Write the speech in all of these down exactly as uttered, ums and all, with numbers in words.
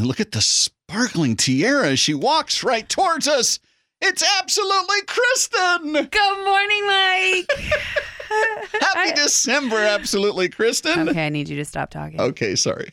look at the sparkling tiara. She walks right towards us. It's absolutely Kristen. Good morning, Mike. Happy I, December, absolutely, Kristen. Okay, I need you to stop talking. Okay, sorry.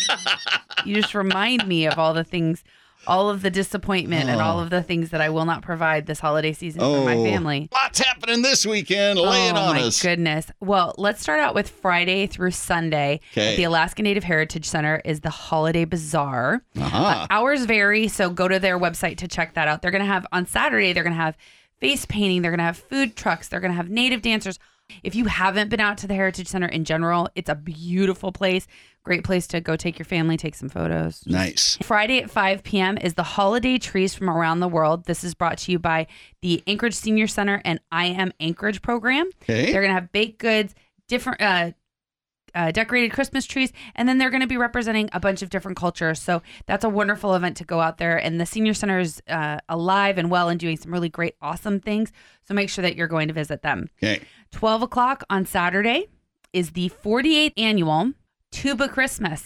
You just remind me of all the things, all of the disappointment oh. and all of the things that I will not provide this holiday season oh. for my family. Lots happening this weekend. Lay oh, it on my us. Goodness. Well, let's start out with Friday through Sunday. Okay. At the Alaska Native Heritage Center is the Holiday Bazaar. Uh-huh. Uh, hours vary, so go to their website to check that out. They're going to have, on Saturday, they're going to have face painting. They're going to have food trucks. They're going to have native dancers. If you haven't been out to the Heritage Center in general, it's a beautiful place. Great place to go take your family, take some photos. Nice. Friday at five p.m. is the Holiday Trees from Around the World. This is brought to you by the Anchorage Senior Center and I Am Anchorage program. Okay. They're going to have baked goods, different uh, uh, decorated Christmas trees, and then they're going to be representing a bunch of different cultures. So that's a wonderful event to go out there. And the Senior Center is uh, alive and well and doing some really great, awesome things. So make sure that you're going to visit them. Okay. twelve o'clock on Saturday is the forty-eighth annual Tuba Christmas.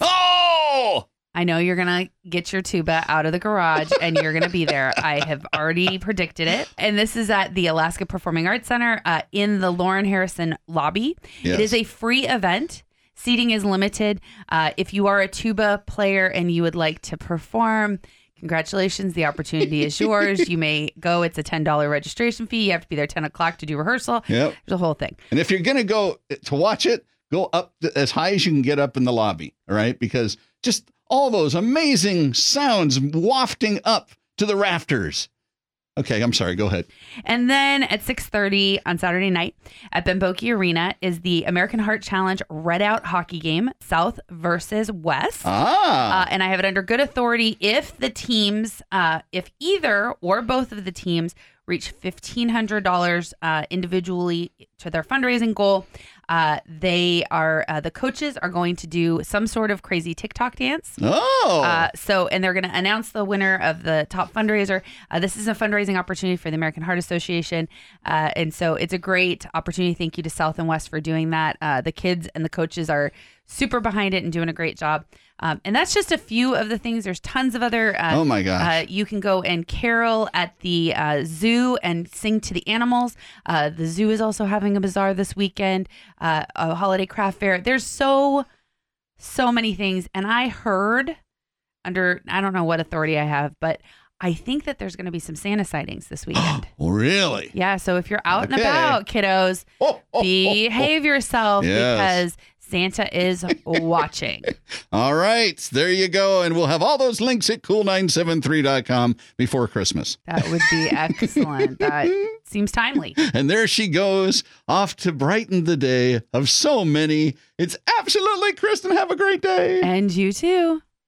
Oh! I know you're going to get your tuba out of the garage and you're going to be there. I have already predicted it. And this is at the Alaska Performing Arts Center uh, in the Lauren Harrison lobby. Yes. It is a free event. Seating is limited. Uh, if you are a tuba player and you would like to perform, congratulations. The opportunity is yours. You may go. It's a ten dollars registration fee. You have to be there ten o'clock to do rehearsal. Yep. There's a whole thing. And if you're going to go to watch it, go up as high as you can get up in the lobby. All right. Because just all those amazing sounds wafting up to the rafters. Okay, I'm sorry. Go ahead. And then at six thirty on Saturday night at Bamboki Arena is the American Heart Challenge Redout hockey game, South versus West. Ah. Uh, and I have it under good authority if the teams, uh, if either or both of the teams reach fifteen hundred dollars uh, individually to their fundraising goal. Uh, they are, uh, the coaches are going to do some sort of crazy TikTok dance. Oh. Uh, so, and they're going to announce the winner of the top fundraiser. Uh, this is a fundraising opportunity for the American Heart Association. Uh, and so it's a great opportunity. Thank you to South and West for doing that. Uh, the kids and the coaches are super behind it and doing a great job. Um, and that's just a few of the things. There's tons of other. Uh, oh, my gosh. Uh, you can go and carol at the uh, zoo and sing to the animals. Uh, the zoo is also having a bazaar this weekend, uh, a holiday craft fair. There's so, so many things. And I heard under, I don't know what authority I have, but I think that there's going to be some Santa sightings this weekend. Really? Yeah. So if you're out Okay. and about, kiddos, oh, oh, behave oh, oh. yourself Yes. because Santa is watching. All right. There you go. And we'll have all those links at cool nine seven three dot com before Christmas. That would be excellent. That seems timely. And there she goes off to brighten the day of so many. It's absolutely Kristen. Have a great day. And you too.